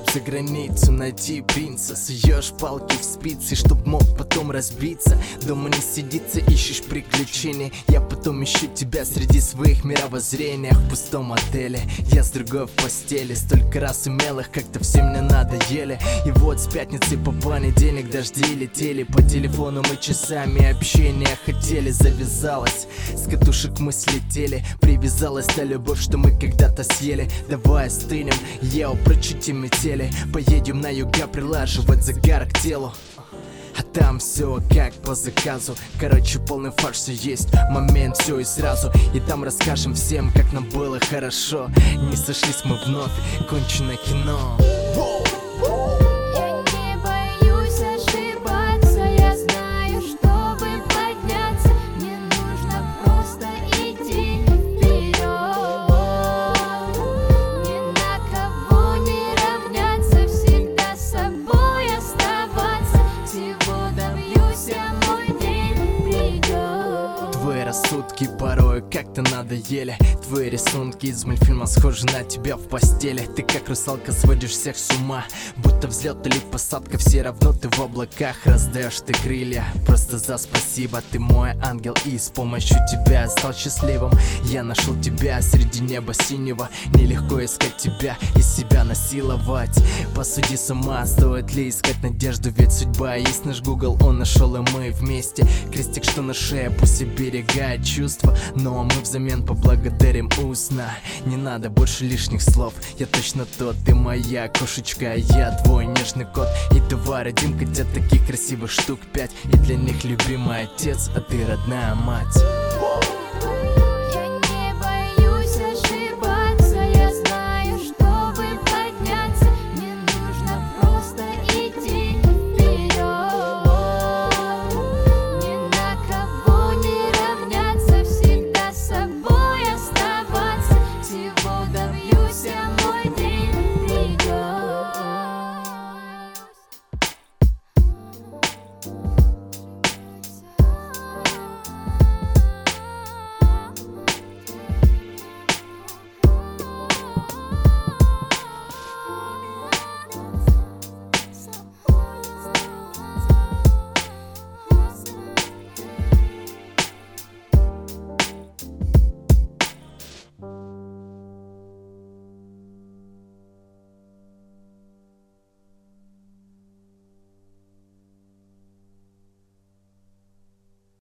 чтоб за границу найти принца. Суешь палки в спицы, чтоб мог потом разбиться. Дома не сидится, ищешь приключения. Я потом ищу тебя среди своих мировоззрений. В пустом отеле, я с другой в постели. Столько раз умелых, как-то все мне надоели. И вот с пятницы по понедельник дожди летели. По телефону мы часами общения хотели. Завязалась, с катушек мы слетели. Привязалась та любовь, что мы когда-то съели. Давай остынем, прочути метели. Поедем на юга, прилаживать загар к телу. А там все как по заказу. Короче, полный фарш, все есть момент, все и сразу. И там расскажем всем, как нам было хорошо. Не сошлись мы вновь, кончено кино. Рассудки порой как-то надоели. Твои рисунки из мультфильма схожи на тебя в постели. Ты как русалка сводишь всех с ума. Будто взлет или посадка, все равно ты в облаках. Раздаешь ты крылья просто за спасибо. Ты мой ангел, и с помощью тебя стал счастливым. Я нашел тебя среди неба синего. Нелегко искать тебя и себя насиловать. Посуди сама, стоит ли искать надежду? Ведь судьба есть наш Google, он нашел, и мы вместе. Крестик, что на шее, пусть и берегает чувства, но мы взамен поблагодарим устно. Не надо больше лишних слов. Я точно тот, ты моя кошечка, а я твой нежный кот. И давай родим котят таких красивых штук 5. И для них любимый отец, а ты родная мать.